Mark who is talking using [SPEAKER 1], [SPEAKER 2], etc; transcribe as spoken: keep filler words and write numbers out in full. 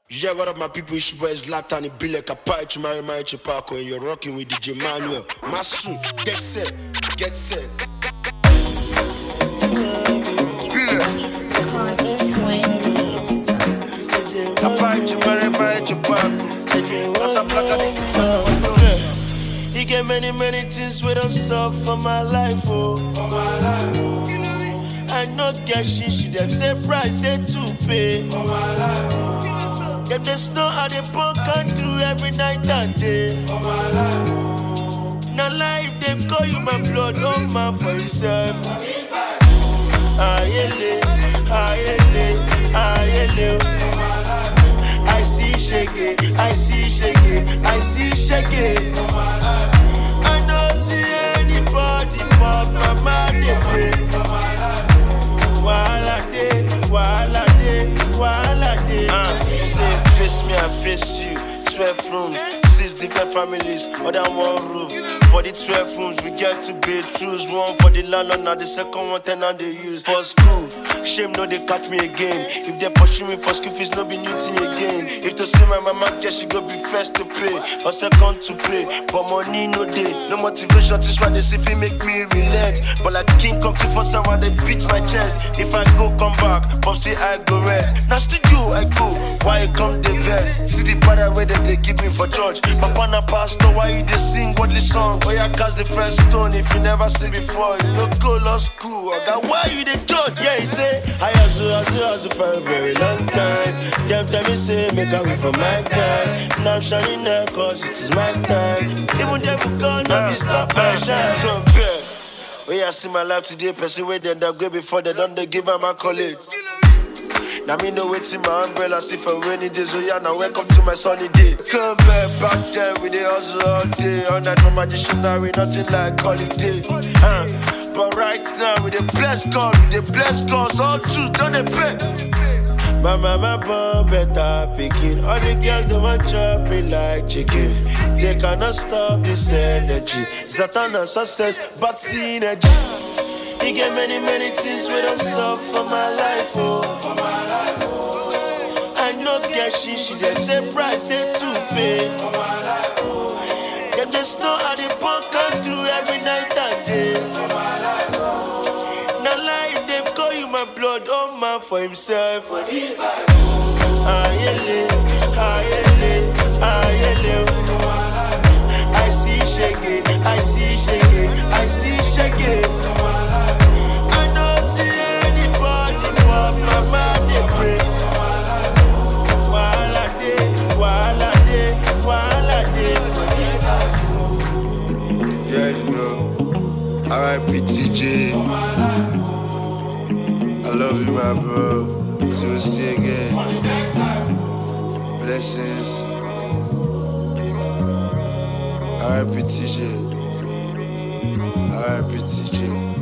[SPEAKER 1] Yeah, what up, my people? It's your boy Zlatan. It be like a pie to marry my Chipako, and you're rocking with D J Manuel. Masu, get set, get set. He get many, many things we don't solve for my life, oh. For my life, oh. I know get shit, she them say price they too pay. For my life, oh. Them just know how they punk and do every night and day. For my life, oh. Now life they call you my blood, oh man for himself. Ayele, ayele, ayele. I see shake, I see shake, I see shake. I don't see anybody but my mind they pray. Wala day, wala day, wala day. Uh, say face me, I face you. Twelve rooms, six different families, under one roof. For the twelve rooms, we get two bedrooms. One for the landlord, now the second one tenant they use. For school, shame no they catch me again. If they pursue me for school fees, no be new thing again. If to see my mama care, she go be first to pay or second to pay. But money no day, no motivation. This why they say fi make me relent. But like King Kong to first time when they beat my chest. If I go come back, pop say I go rest. Now studio I go, why you come the best? See the father where they, they keep me for church. Papa na pastor, why you they sing what the song? Why you cast the first stone if you never seen before? You no go law school, okay? Why you the judge? Yeah, he say I hustle, hustle, hustle for a very long time. Them tell me say make a way for my time. Now I'm shining now cause it is my time. Even them who gone now this stop my shine. Compare. When I see my life today, person wait them that go before they don't they give them accolades. Now me know what's in my umbrella, see for rainy days. So yeah, now welcome to my sunny day. Come back, back there with the hustle all day. All night from my dictionary, nothing like holiday. Uh, but right now with the blessed God, with the blessed gods, all truth, don't they pay? My mama born better picking. All the girls they want chop me like chicken. They cannot stop this energy. It's not on success, but synergy. He get many, many things we don't solve for my life, oh. For my life, oh. I know get shit, she them say price they too pay. For my life, oh. Them just know how they punk and do every night and day. For my life, oh. Now life they call you my blood, oh man for himself. For this life, oh. Ayele, ayele, ayele. I see shake, I see shake, I see shake. R I P T J, I love you, my bro. Till we see again. Blessings. R I P T J, R I P T J.